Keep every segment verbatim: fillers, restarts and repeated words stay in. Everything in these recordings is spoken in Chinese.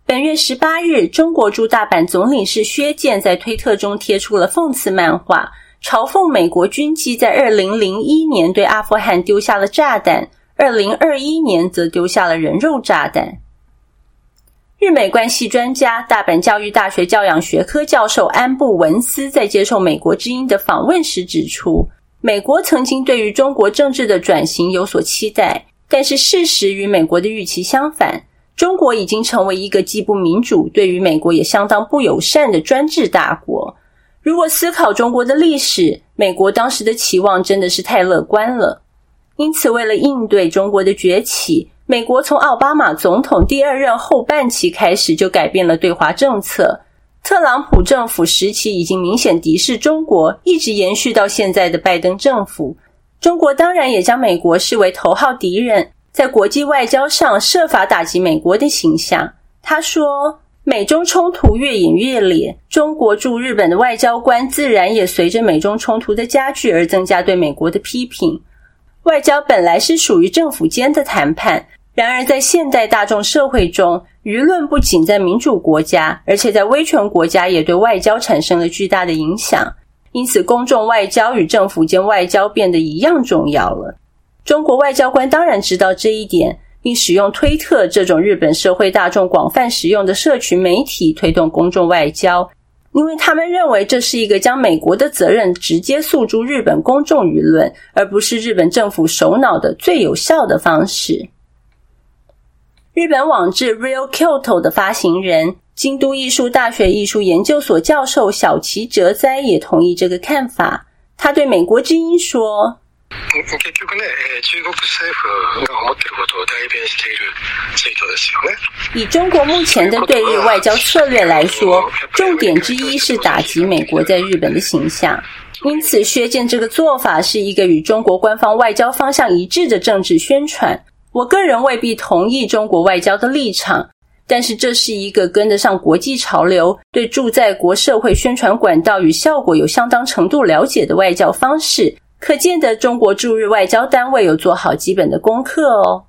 本月十八日，中国驻大阪总领事薛健在推特中贴出了讽刺漫画，嘲讽美国军机在二零零一年对阿富汗丢下了炸弹，二零二一年则丢下了人肉炸弹。日美关系专家、大阪教育大学教养学科教授安布文斯在接受美国之音的访问时指出，美国曾经对于中国政治的转型有所期待，但是事实与美国的预期相反，中国已经成为一个既不民主，对于美国也相当不友善的专制大国。如果思考中国的历史，美国当时的期望真的是太乐观了。因此，为了应对中国的崛起，美国从奥巴马总统第二任后半期开始就改变了对华政策。特朗普政府时期已经明显敌视中国，一直延续到现在的拜登政府。中国当然也将美国视为头号敌人，在国际外交上设法打击美国的形象。他说，美中冲突越演越烈，中国驻日本的外交官自然也随着美中冲突的加剧而增加对美国的批评。外交本来是属于政府间的谈判，然而在现代大众社会中，舆论不仅在民主国家，而且在威权国家也对外交产生了巨大的影响。因此，公众外交与政府间外交变得一样重要了。中国外交官当然知道这一点，并使用推特这种日本社会大众广泛使用的社群媒体推动公众外交，因为他们认为这是一个将美国的责任直接诉诸日本公众舆论，而不是日本政府首脑的最有效的方式。日本网志 Real Kyoto 的发行人、京都艺术大学艺術研究所教授小崎哲哉也同意这个看法。他对美国之音说， 結局ね、中国政府が思っていることを代弁しているツイートですよね。 以中国目前的对日外交策略来说，重点之一是打击美国在日本的形象。因此，薛健这个做法是一个与中国官方外交方向一致的政治宣传。我个人未必同意中国外交的立场，但是这是一个跟得上国际潮流，对驻在国社会宣传管道与效果有相当程度了解的外交方式。可见的中国驻日外交单位有做好基本的功课哦。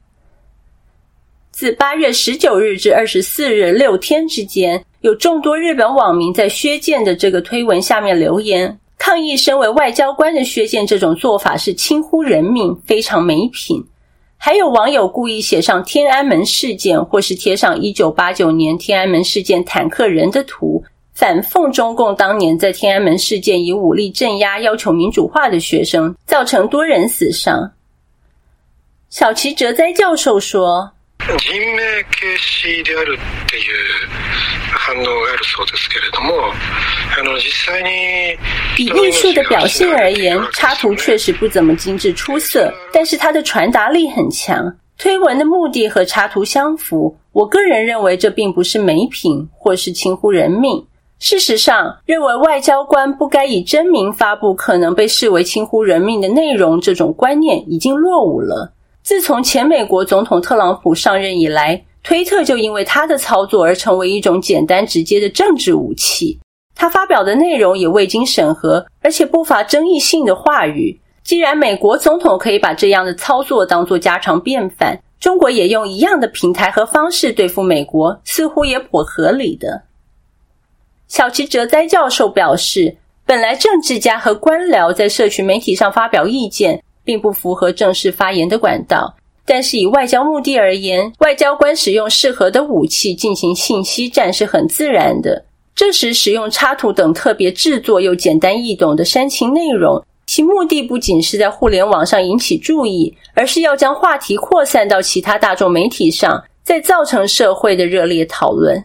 自八月十九日至二十四日六天之间，有众多日本网民在薛健的这个推文下面留言，抗议身为外交官的薛健这种做法是轻忽人命，非常没品。还有网友故意写上天安门事件，或是贴上一九八九年天安门事件坦克人的图，反讽中共当年在天安门事件以武力镇压要求民主化的学生，造成多人死伤。小崎哲哉教授说， 人命軽視であるっていう反応があるそうですけれども、あの実際に以艺术的表现而言，插图确实不怎么精致出色，但是它的传达力很强。推文的目的和插图相符，我个人认为这并不是没品或是轻忽人命。事实上，认为外交官不该以真名发布可能被视为轻忽人命的内容，这种观念已经落伍了。自从前美国总统特朗普上任以来，推特就因为他的操作而成为一种简单直接的政治武器。他发表的内容也未经审核，而且不乏争议性的话语。既然美国总统可以把这样的操作当作家常便饭，中国也用一样的平台和方式对付美国，似乎也颇合理的。小崎哲哉教授表示，本来政治家和官僚在社群媒体上发表意见并不符合正式发言的管道，但是以外交目的而言，外交官使用适合的武器进行信息战是很自然的。这时使用插图等特别制作又简单易懂的煽情内容，其目的不仅是在互联网上引起注意，而是要将话题扩散到其他大众媒体上，再造成社会的热烈讨论。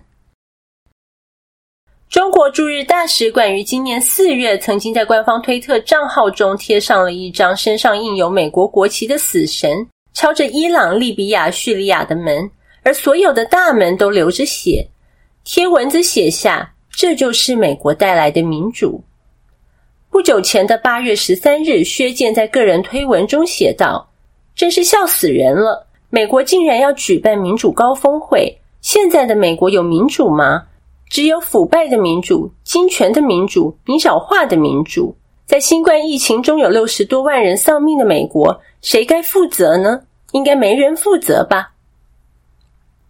中国驻日大使馆于今年四月曾经在官方推特账号中贴上了一张身上印有美国国旗的死神，敲着伊朗、利比亚、叙利亚的门，而所有的大门都流着血。贴文字写下，这就是美国带来的民主。不久前的八月十三日，薛健在个人推文中写道，真是笑死人了，美国竟然要举办民主高峰会，现在的美国有民主吗？只有腐败的民主、金权的民主、民小化的民主。在新冠疫情中有六十多万人丧命的美国，谁该负责呢？应该没人负责吧。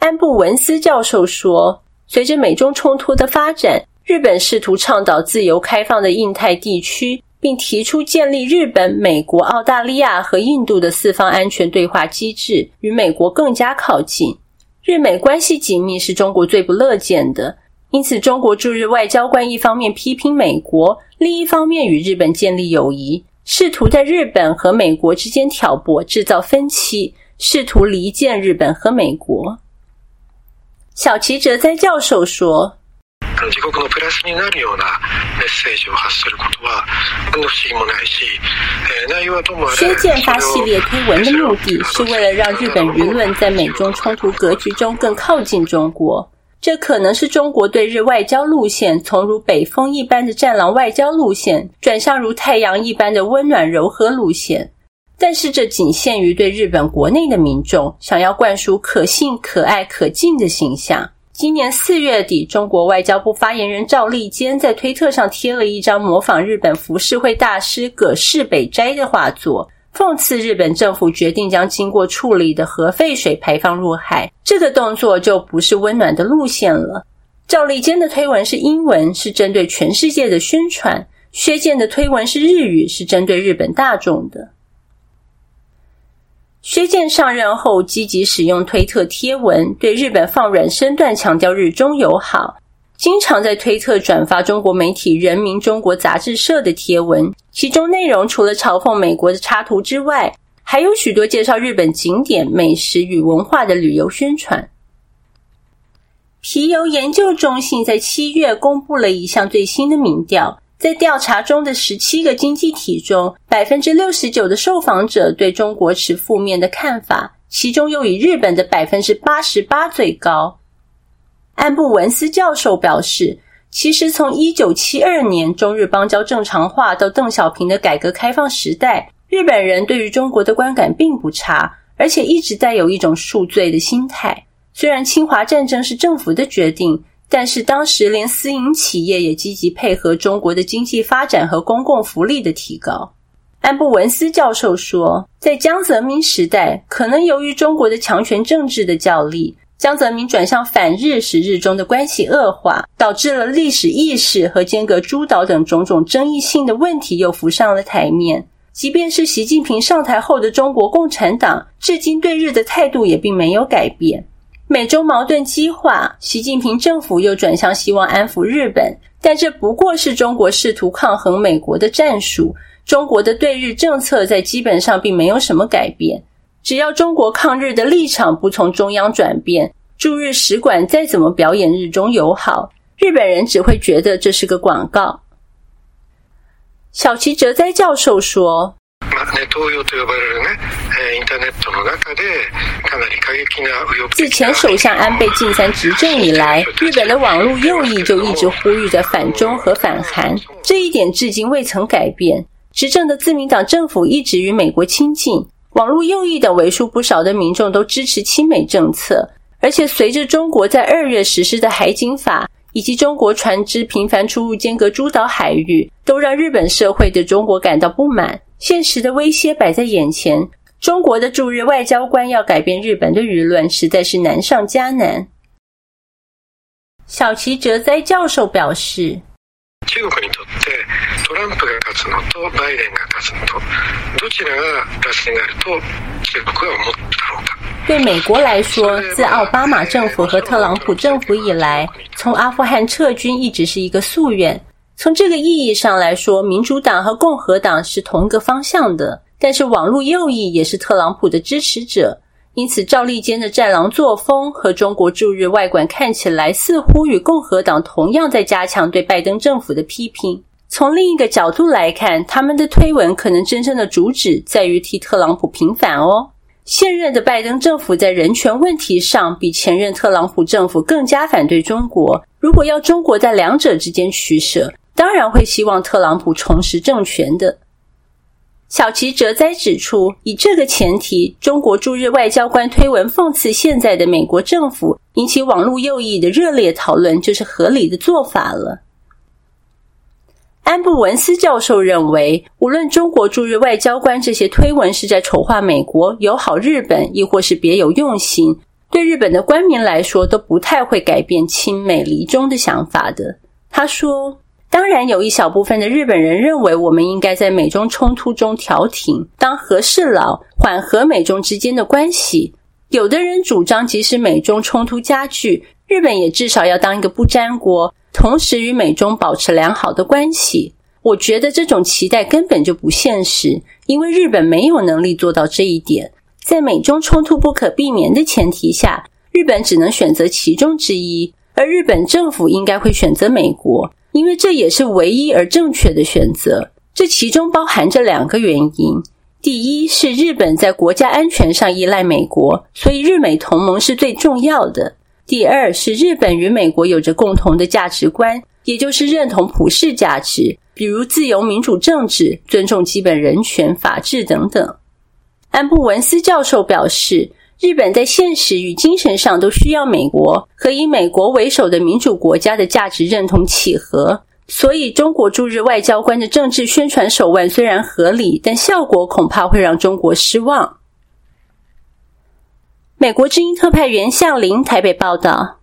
安布文斯教授说，随着美中冲突的发展，日本试图倡导自由开放的印太地区，并提出建立日本、美国、澳大利亚和印度的四方安全对话机制，与美国更加靠近。日美关系紧密是中国最不乐见的，因此中国驻日外交官一方面批评美国，另一方面与日本建立友谊，试图在日本和美国之間挑拨，制造分歧，试图离間日本和美国。小齐哲哉教授说， 自国のプラスになるようなメッセージを発することは何の不思議もないし、内容はどうもあれ。 薛健发系列推文的目的是为了让日本舆论在美中冲突格局中更靠近中国，这可能是中国对日外交路线从如北风一般的战狼外交路线转向如太阳一般的温暖柔和路线，但是这仅限于对日本国内的民众想要灌输可信、可爱、可敬的形象。今年四月底，中国外交部发言人赵立坚在推特上贴了一张模仿日本浮世绘大师葛饰北斋的画作，讽刺日本政府决定将经过处理的核废水排放入海，这个动作就不是温暖的路线了。赵立坚的推文是英文，是针对全世界的宣传，薛健的推文是日语，是针对日本大众的。薛健上任后积极使用推特贴文，对日本放软身段，强调日中友好，经常在推特转发中国媒体人民中国杂志社的贴文，其中内容除了嘲讽美国的插图之外，还有许多介绍日本景点、美食与文化的旅游宣传。皮尤研究中心在七月公布了一项最新的民调，在调查中的十七个经济体中， 百分之六十九 的受访者对中国持负面的看法，其中又以日本的 百分之八十八 最高。安布文斯教授表示，其实从一九七二年中日邦交正常化到邓小平的改革开放时代，日本人对于中国的观感并不差，而且一直带有一种赎罪的心态。虽然侵华战争是政府的决定，但是当时连私营企业也积极配合中国的经济发展和公共福利的提高。安布文斯教授说，在江泽民时代，可能由于中国的强权政治的角力，江泽民转向反日，使日中的关系恶化，导致了历史意识和间隔诸岛等种种争议性的问题又浮上了台面。即便是习近平上台后的中国共产党，至今对日的态度也并没有改变。美中矛盾激化，习近平政府又转向希望安抚日本，但这不过是中国试图抗衡美国的战术。中国的对日政策在基本上并没有什么改变，只要中国抗日的立场不从中央转变，驻日使馆再怎么表演日中友好，日本人只会觉得这是个广告。小齐哲哉教授说，自前首相安倍晋三执政以来，日本的网络右翼就一直呼吁着反中和反韩，这一点至今未曾改变。执政的自民党政府一直与美国亲近，网络右翼等为数不少的民众都支持亲美政策，而且随着中国在二月实施的海警法，以及中国船只频繁出入间隔诸岛海域，都让日本社会对中国感到不满。现实的威胁摆在眼前，中国的驻日外交官要改变日本的舆论，实在是难上加难。小齐哲哉教授表示， 中国にとってトランプが勝つのとバイデンが勝つのとどちらがプラスになると中国は思っただろうか。 对美国来说，自奥巴马政府和特朗普政府以来，从阿富汗撤军一直是一个夙愿。从这个意义上来说，民主党和共和党是同一个方向的，但是网络右翼也是特朗普的支持者，因此赵立坚的战狼作风和中国驻日外馆看起来似乎与共和党同样在加强对拜登政府的批评。从另一个角度来看，他们的推文可能真正的主旨在于替特朗普平反哦。现任的拜登政府在人权问题上比前任特朗普政府更加反对中国，如果要中国在两者之间取舍，当然会希望特朗普重拾政权的。小齐哲哉指出，以这个前提，中国驻日外交官推文讽刺现在的美国政府，引起网络右翼的热烈讨论，就是合理的做法了。安布文斯教授认为，无论中国驻日外交官这些推文是在丑化美国、友好日本，亦或是别有用心， 对日本的官民来说都不太会改变亲美离中的想法的。他说，当然有一小部分的日本人认为我们应该在美中冲突中调停，当和事佬，缓和美中之间的关系。有的人主张即使美中冲突加剧，日本也至少要当一个不沾国，同时与美中保持良好的关系。我觉得这种期待根本就不现实，因为日本没有能力做到这一点。在美中冲突不可避免的前提下，日本只能选择其中之一，而日本政府应该会选择美国，因为这也是唯一而正确的选择。这其中包含着两个原因。第一是日本在国家安全上依赖美国，所以日美同盟是最重要的。第二是日本与美国有着共同的价值观，也就是认同普世价值，比如自由民主政治、尊重基本人权、法治等等。安布文斯教授表示，日本在现实与精神上都需要美国和以美国为首的民主国家的价值认同契合，所以中国驻日外交官的政治宣传手腕虽然合理，但效果恐怕会让中国失望。美国之音特派员向林台北报道。